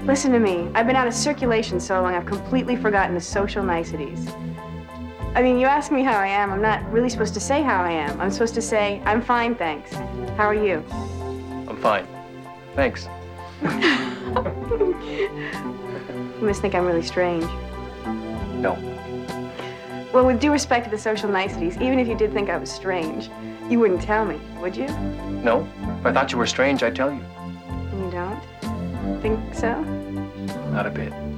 Listen to me. I've been out of circulation so long, I've completely forgotten the social niceties. I mean, you ask me how I am, I'm not really supposed to say how I am. I'm supposed to say, I'm fine, thanks. How are you? I'm fine. Thanks. You must think I'm really strange. No. Well, with due respect to the social niceties, even if you did think I was strange, you wouldn't tell me, would you? No. If I thought you were strange, I'd tell you. You don't? Think so? Not a bit.